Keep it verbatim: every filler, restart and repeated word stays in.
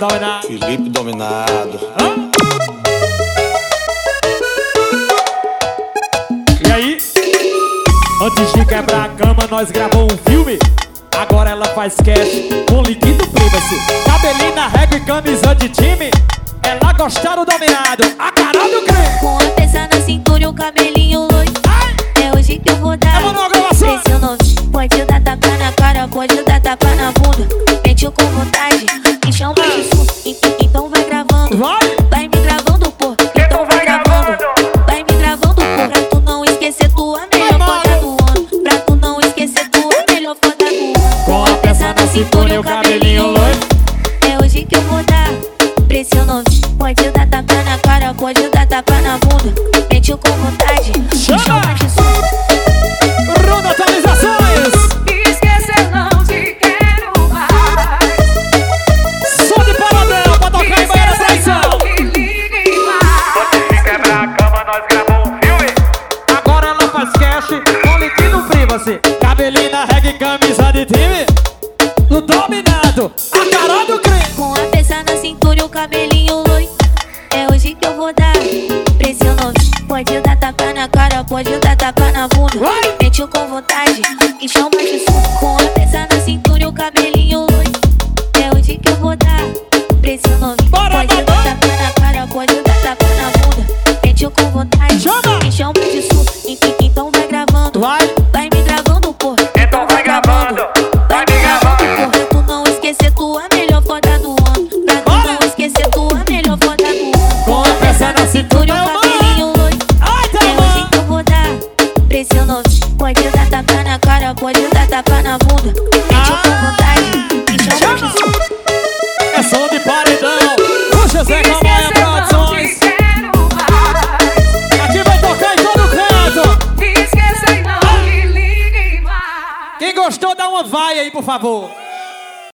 Dominado. Felipe Dominado. Hã? E aí? Antes de quebrar a cama, nós gravamos um filme. Agora ela faz cash com líquido privacy. Cabelinho na régua e camisa de time. Ela gosta do dominado, a cara do creme. Com a peça na cintura e o cabelinho loiro. É hoje que eu vou dar. Esse novo. Pode dar tapa na cara, pode dar tapa na bunda. Mete com vontade, me chama de sul. Então vai gravando, Vai, vai me gravando, pô. Então vai gravando, vai me gravando, pô. Pra tu não esquecer tua melhor foda do ano. Pra tu não esquecer tua melhor foda do ano. com a peça na cintura e o cabelinho loiro. É hoje que eu vou dar. Pressionou, pode dar tapa na cara, pode dar tapa na bunda. Mete com vontade, me chama de sul. Ronda atualizações. Esquecer não te quero mais. Som de paradão pra tocar em banheira traição. Antes de quebrar a cama, nós gravamos um filme. Agora ela faz cash com líquido privacy. Cabelinho na régua e camisa de time. No dominado, a cara do creme. Com a peça na cintura e o cabelinho loiro. É hoje que eu vou dar. Pressionou, pode dar tapa na cara, pode dar tapa na bunda. Mete com vontade, me chama de sul. Com a peça na cintura e o cabelinho loiro. É hoje que eu vou dar. Pressionou, pode dar tapa na cara, pode dar tapa na bunda. Mete com vontade, me chama de sul. Então vai gravando, Vai, vai me gravando, pô. Então vai gravando, vai me gravando. Pra tu não esquecer tua melhor foda do ano. Pra tu não esquecer tua melhor foda do ano. com a peça na cintura e Olha o o cabelinho loiro. Ai, tá É hoje que eu vou dar. Pressionou, pode dar tapa na cara, pode dar tapa na bunda. Mete com vontade, me chama de sul. É som de paredão. O José Camargo Esquecer não Produções. te quero mais. Aqui vai tocar em todo canto. Esquecer não me ligue mais. Quem gostou, dá uma vai aí, por favor.